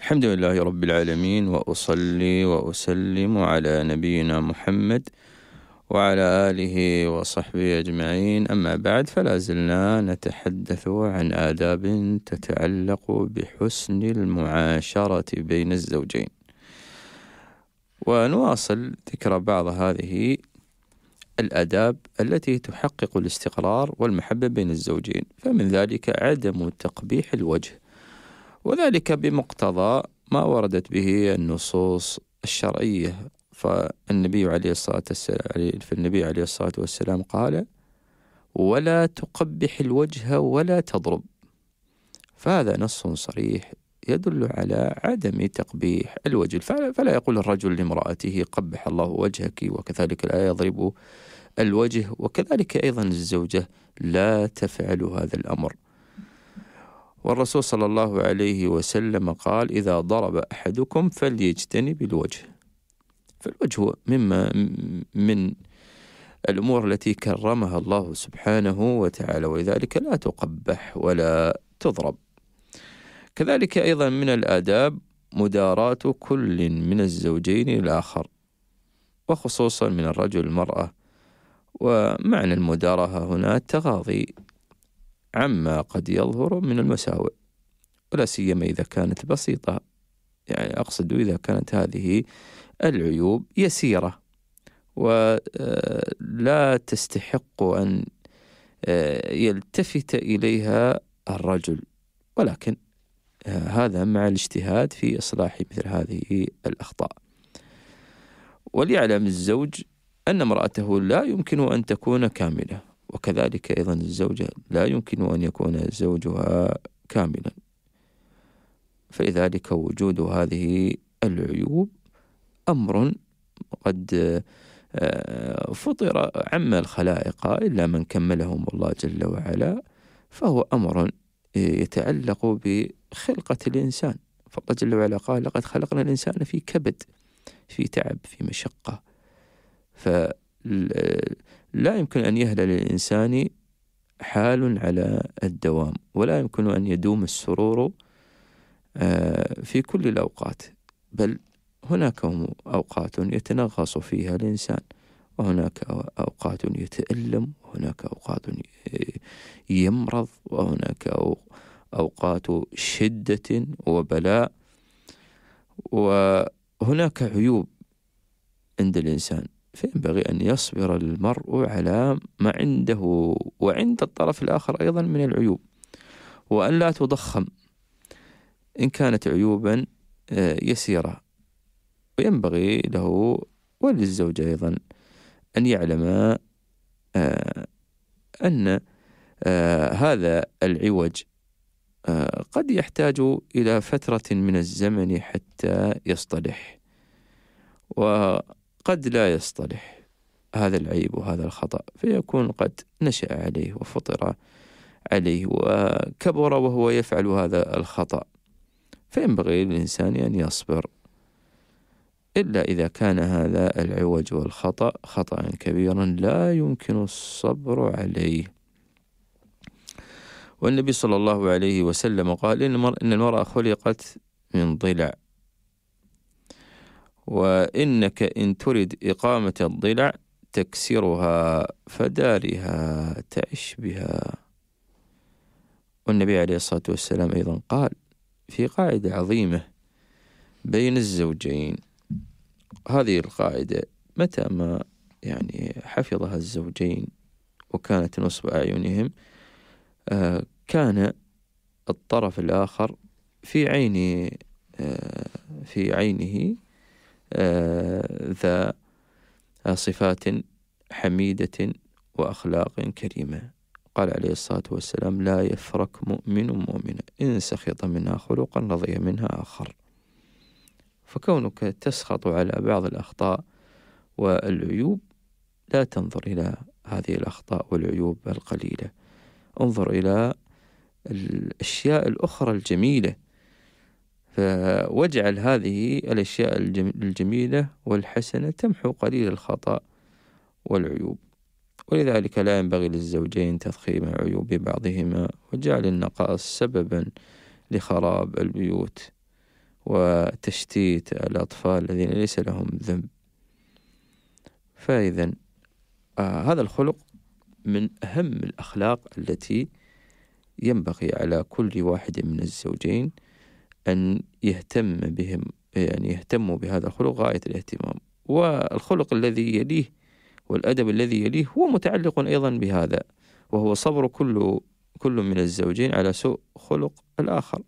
الحمد لله رب العالمين، وأصلي وأسلم على نبينا محمد وعلى آله وصحبه أجمعين. أما بعد، فلا زلنا نتحدث عن آداب تتعلق بحسن المعاشرة بين الزوجين، ونواصل ذكر بعض هذه الآداب التي تحقق الاستقرار والمحبة بين الزوجين. فمن ذلك عدم تقبيح الوجه، وذلك بمقتضى ما وردت به النصوص الشرعية. فالنبي عليه الصلاة والسلام قال: ولا تقبح الوجه ولا تضرب. فهذا نص صريح يدل على عدم تقبيح الوجه. فلا يقول الرجل لامرأته: قبح الله وجهك، وكذلك لا يضرب الوجه، وكذلك أيضا الزوجة لا تفعل هذا الأمر. والرسول صلى الله عليه وسلم قال: إذا ضرب أحدكم فليجتنب الوجه. فالوجه من الأمور التي كرمها الله سبحانه وتعالى، ولذلك لا تقبح ولا تضرب. كذلك أيضا من الآداب مداراة كل من الزوجين الآخر، وخصوصا من الرجل المرأة. ومعنى المداراة هنا التغاضي عما قد يظهر من المساوئ، ولا سيما إذا كانت بسيطة، يعني أقصد إذا كانت هذه العيوب يسيرة ولا تستحق أن يلتفت إليها الرجل، ولكن هذا مع الاجتهاد في إصلاح مثل هذه الأخطاء. وليعلم الزوج أن امرأته لا يمكن أن تكون كاملة، وكذلك أيضا الزوجة لا يمكن أن يكون زوجها كاملا. فلذلك وجود هذه العيوب أمر قد فطر عم الخلائق إلا من كملهم الله جل وعلا، فهو أمر يتعلق بخلقة الإنسان. فالله جل وعلا قال: لقد خلقنا الإنسان في كبد، في تعب، في مشقة. فلا يمكن أن يهلل الإنسان حال على الدوام، ولا يمكن أن يدوم السرور في كل الأوقات، بل هناك أوقات يتنغص فيها الإنسان، وهناك أوقات يتألم، وهناك أوقات يمرض، وهناك أوقات شدة وبلاء، وهناك عيوب عند الإنسان. فينبغي أن يصبر المرء على ما عنده وعند الطرف الآخر أيضا من العيوب، وأن لا تضخم إن كانت عيوبا يسيرة. وينبغي له وللزوجة أيضا أن يعلم أن هذا العوج قد يحتاج إلى فترة من الزمن حتى يصطلح، وقد لا يصطلح هذا العيب وهذا الخطأ، فيكون قد نشأ عليه وفطر عليه وكبر وهو يفعل هذا الخطأ. فينبغي للإنسان أن يصبر، إلا إذا كان هذا العوج والخطأ خطأ كبيرا لا يمكن الصبر عليه. والنبي صلى الله عليه وسلم قال: إن المرأة خلقت من ضلع، وإنك إن ترد إقامة الضلع تكسرها فدارها تعش بها. والنبي عليه الصلاة والسلام أيضا قال في قاعدة عظيمة بين الزوجين. هذه القاعدة متى ما حفظها الزوجين وكانت نصب أعينهم، كان الطرف الآخر في عينه ذا صفات حميدة وأخلاق كريمة. قال عليه الصلاة والسلام: لا يفرك مؤمن مؤمنة إن سخط منها خلقا رضي منها آخر. فكونك تسخط على بعض الأخطاء والعيوب، لا تنظر إلى هذه الأخطاء والعيوب القليلة، انظر إلى الأشياء الأخرى الجميلة، واجعل هذه الأشياء الجميلة والحسنة تمحو قليل الخطأ والعيوب. ولذلك لا ينبغي للزوجين تضخيم عيوب بعضهما وجعل النقائص سببا لخراب البيوت وتشتيت الأطفال الذين ليس لهم ذنب. فإذا هذا الخلق من أهم الأخلاق التي ينبغي على كل واحد من الزوجين أن يهتم بهم، يعني يهتموا بهذا الخلق غاية الاهتمام. والخلق الذي يليه والأدب الذي يليه هو متعلق أيضا بهذا، وهو صبر كل من الزوجين على سوء خلق الآخر.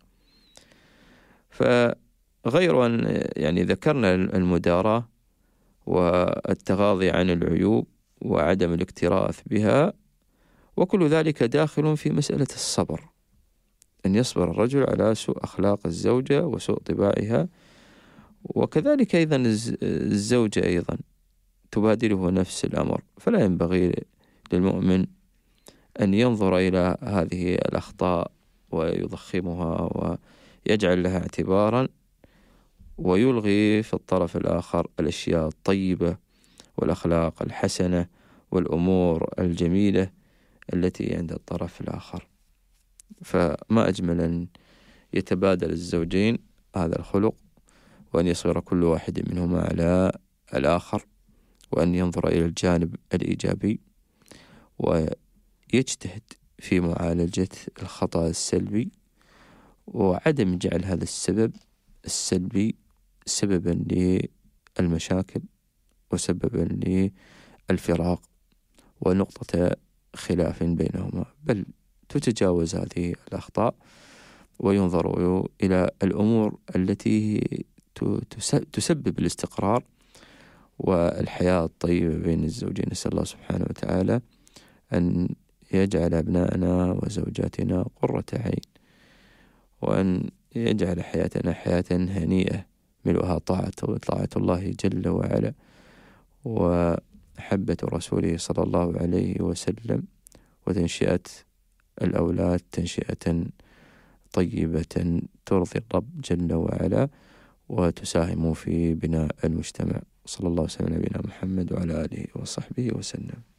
فغير أن يعني ذكرنا المداراة والتغاضي عن العيوب وعدم الاكتراث بها، وكل ذلك داخل في مسألة الصبر، أن يصبر الرجل على سوء أخلاق الزوجة وسوء طباعها. وكذلك أيضا الزوجة أيضا تبادله نفس الأمر، فلا ينبغي للمؤمن أن ينظر إلى هذه الأخطاء ويضخمها ويجعل لها اعتبارا، ويلغي في الطرف الآخر الأشياء الطيبة والأخلاق الحسنة والأمور الجميلة التي عند الطرف الآخر. فما أجمل أن يتبادل الزوجين هذا الخلق، وأن يصغر كل واحد منهما على الآخر، وأن ينظر إلى الجانب الإيجابي ويجتهد في معالجة الخطأ السلبي، وعدم جعل هذا السبب السلبي سببا للمشاكل وسببا للفراق ونقطة خلاف بينهما، بل تتجاوز هذه الأخطاء وينظر إلى الأمور التي تسبب الاستقرار والحياة الطيبة بين الزوجين. نسأل الله سبحانه وتعالى أن يجعل أبنائنا وزوجاتنا قرة عين، وأن يجعل حياتنا حياة هنيئة ملؤها طاعة الله جل وعلا وحبة رسوله صلى الله عليه وسلم، وتنشئة الأولاد تنشئة طيبة ترضي الرب جل وعلا وتساهم في بناء المجتمع. صلى الله وسلم على نبينا محمد وعلى آله وصحبه وسلم.